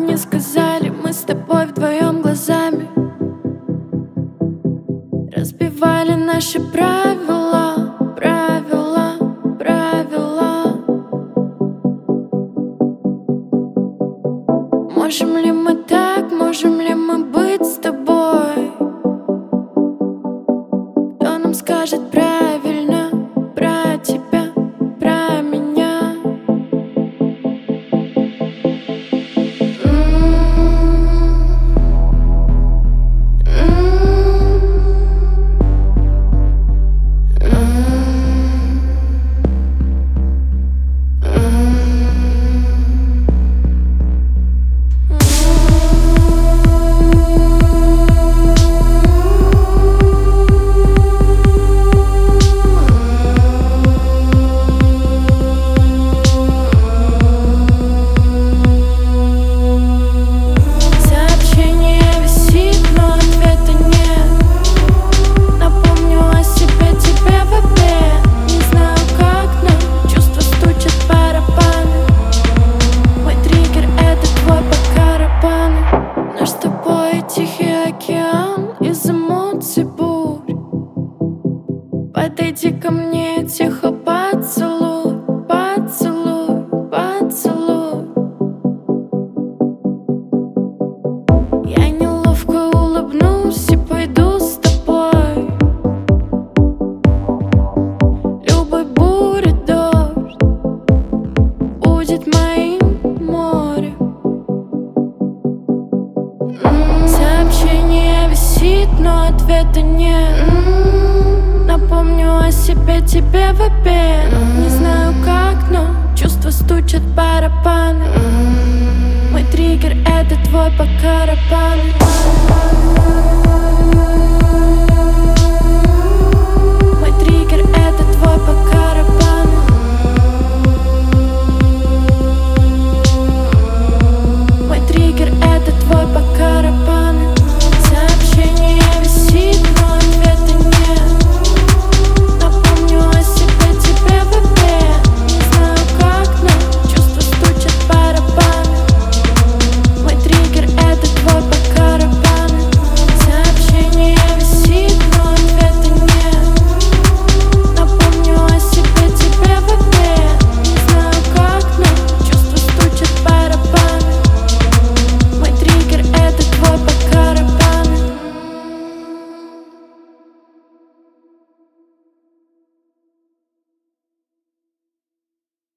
не сказали, мы с тобой вдвоем глазами разбивали наши правила, правила, правила. Можем ли мы так, можем ли мы быть с тобой? Кто нам скажет правильно про тебя, про меня? Подойди ко мне, тихо поцелуй, поцелуй, поцелуй. Я неловко улыбнусь и пойду с тобой. Любой буря, дождь будет моим морем. Сообщение висит, но ответа нет. Напомню о себе тебе в обед. Не знаю как, но чувства стучат барабаны. Мой триггер — это твой по барабану.